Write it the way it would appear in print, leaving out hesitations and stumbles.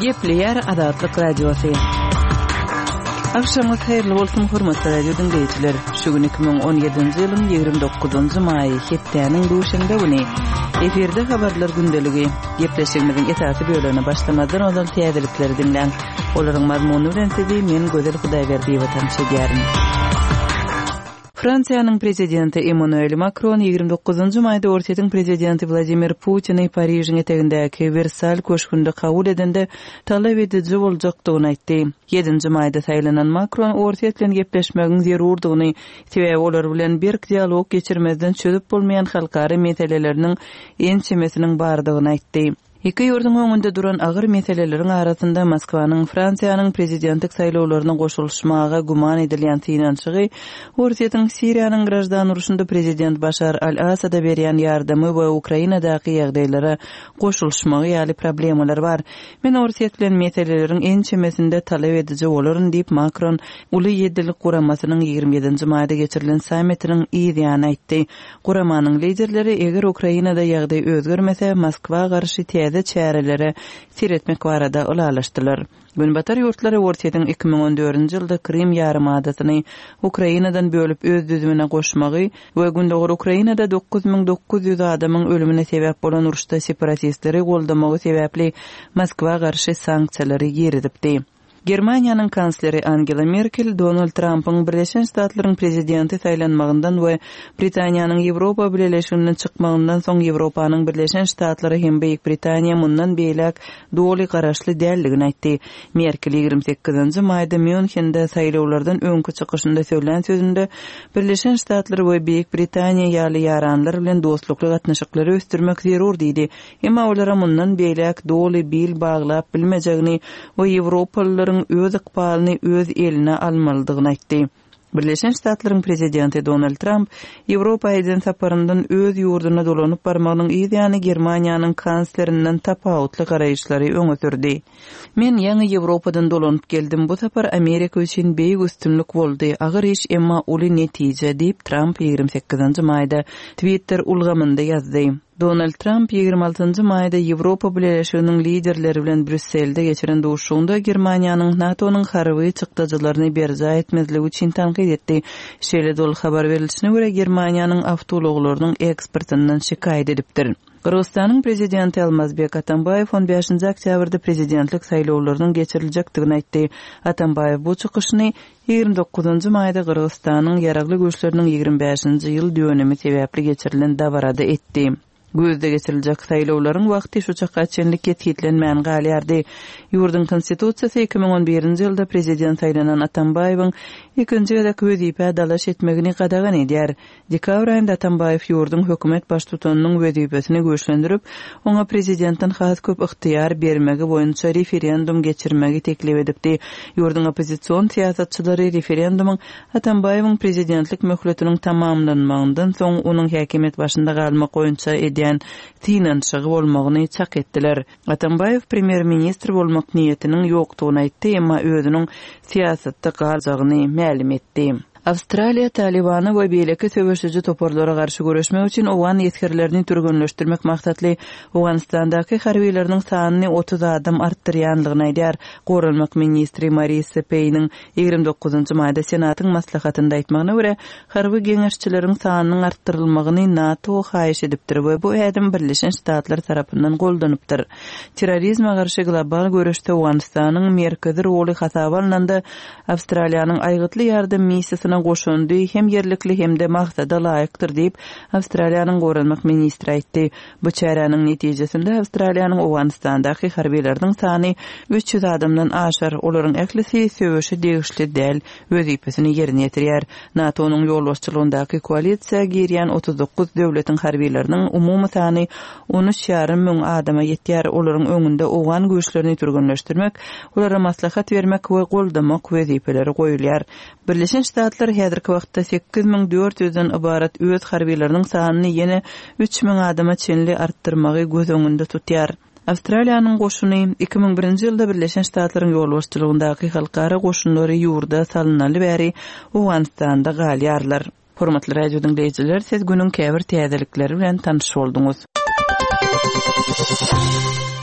Gepleyer Adatlyk Radiosu. Akşamınız hayırlı bolsun hormatly radio dinleyijiler. Şu gün 2017-nji ýylyň 29-njy maýy hepdeniň duşunda güni. Eferde habarlar gündeligi. Gepleşigimiziň esasy bölügine başlamadan ozal täzelikleri dinleň. Olaryň mazmuny bilen sizi men Gözel Hudaýberdiýew tanışdyrýaryn. Fransiýanyň prezidenti Emmanuel Macron 29-njy maýda Ortiýanyň prezidenti Vladimir Putin'i Parijiň etegindäki Versal köşkünde kabul edende talap ediji boljakdygyny aýtdy. 7-nji maýda saýlanan Macron Ortiýa bilen gepleşmegiň zerurdygyny, sebäbi olar bilen bir dialog geçirmezden çözüp bolmaýan halkary meseleleriniň ençemesiniň bardygyny aýtdy. Iki ýurdun öňünde duran agyr meseleleriň arasynda Moskwanyň Fransiýanyň prezidentlik saýlawlaryna goşulmagy guman edilýän tinançygy, Ortiýanyň Siriýanyň grajdan uruşunda prezident Başar al-Asada berýän ýardamy we Ukrainadaky ýagdaýlara goşulmagy ýaly problemalar bar. Men Ortiýa bilen meseleleriň ençemesinde talap ediji bolaryn diýip Macron uly ýeddilik guramasynyň 27-nji maýda geçirilen sammitiniň ýygyny aýtdy. Guramanyň liderleri eger Ukrainada ýagdaý özgermese Moskwa garşy çärelere siretmek barada ulalaşdylar. Günbatar ýurtlary Ortiýanyň 2014-nji ýylda Krim ýarymadasyny Ukrainadan bölüp öz düzümine goşmagy we gündäki Ukrainada 9900 adamyň ölümine sebäp bolan uruşda separatistleri goldamagy sebäpli Moskwa garşy sanksiýalary ýeridipdi. Germaniýanyň kansleri Angela Merkel Donald Trump'yň Birleşen Ştatlaryň prezidenti saýlanmagyndan we Britaniýanyň Ýewropa birleşigininden çykmagyndan soň Ýewropanyň Birleşen Ştatlary hem Beýik Britaniýa mundan beýlek doly garaşly däldigini aýtdy. Merkel 28-nji maýda Münchende saýlawlardan öňkü çykyşynda söýlen sözünde Birleşen Ştatlar we Beýik Britaniýa ýaly ýaranlar bilen dostlukly gatnaşyklary ösdürmek zerur diýdi. Emma olara mundan beýlek doly bil baglap bilmejegini we Ýewropalylar öz ykbalyny öz eline almalydygyny aýtdy. Birleşen Ştatlaryň prezidenti Donald Trump Ýewropa eden saparyndan öz ýurduna dolanyp barmagynyň ýa-ni Germaniýanyň kanslerinden tapawutly garaýşlary öňe sürdi. Men ýa-ni Ýewropadan dolanyp geldim. Bu sapar Amerika üçin beýik üstünlük boldy. Agyr iş emma uly netije diýip Trump 28-nji maýda Twitter ulgamynda ýazdy. Donald Trump 26-njy maýda Ýewropa birleşiginiň liderleri bilen Brüsselde geçiren duşugynda Germaniýanyň NATO'nyň harby çykdyjylaryny berja etmezligi üçin tanqid etdi. Şeýle dol habar berilişine görä Germaniýanyň awtologlarynyň eksportyndan şikaýet edipdir. Kırgızstanyň prezidenti Almazbek Atambayew 15-nji oktýabrda prezidentlik saýlawlarynyň geçiriljekdigini aýtdy. Atambayew bu çykyşyny 29-njy maýda Kırgızstanyň ýaragly güýçleriniň 25-nji ýyl dönemi sebäpli geçirilen dawarada etdi. Gözde geçiriljek saýlawlaryň wagty şu çaka çenlik ýetkilenmän galýardy. Ýurdun konstitusiýasy 2011-nji ýylda prezident saýlanan Atambayewiň ikinji ýylda wezipä dalaş etmegini gadagan edýär. Dekabr aýynda Atambayew ýurdun hökümet baş tutanynyň wezipesini güýçlendirip, oňa prezidentin has köp yktyýar bermegi boýunça referendum geçirmegi teklip edipdi. Ýurdun opozisiýon siýasatçylary referendumyň Atambayewiň prezidentlik möhletiniň tamamlanmagyndan soň onuň häkimet başynda galmak boýunça tinançygy bolmagyny çak etdiler. Atambayew premier-ministr bolmak niýetiniň ýokdugyny aýtdy, emma özüniň siýasatda galjagyny ma'lum etdi. Avstraliya Talibany we beýleki söwüşüji toporlara garşy görüşmek üçin owan ýetkirilerini türgünleşdirmek maksatly Awganistandaky harbiýleriniň sanyny 30 adam artdyrýanlygyny aýdýar. Goralmak ministri Marise Payne'ň 29-njy maýda senatyň maslahatynda aýtmagyna görä, harby geňeşçileriň sanynyň artdyrylmagyny NATO haýyş edipdir we bu ädim Birleşen Ştatlar tarapyndan goldanypdyr. Terrorizme garşy global görüşde Awganistanyň merkezi roly hasaba alynanda Awstraliýanyň aýgytly ýardam missiýasyna goşundy hem yerlikli hem de maksada laýykdyr diýip Awstraliýanyň goralmak ministri aýtdy. Bu çäreniň netijesinde Awstraliýanyň Awganistandaky harbiýleriniň sany 300 adamdan aşar. Olaryň eklisi söwüşi degişli däl wezipesini ýerine ýetirýär. NATO'nyň ýolbaşçylygyndaky koalisiýa girýän 39 döwletiň harbiýleriniň umumy sany 13,5 müň adama ýetýär. Olaryň öňünde Awgan güýçlerini türgünleşdirmek, olara maslahat bermek we goldamak wezipeleri goýulýar. Birleşen Ştatlar häzirki wagtda 8400-den ibarat öz harbiýleriniň sanyny ýene 3000 adama çenli artdyrmagy göz öňünde tutýar. Awstraliýanyň goşuny 2001-nji ýylda Birleşen Ştatlaryň ýolbaşçylygyndaky halkara goşunlary ýurda salynaly bäri Awganistanda galýarlar. Hormatly radio dinleyijiler, siz günüň käbir täzelikleri bilen tanış bolduňuz.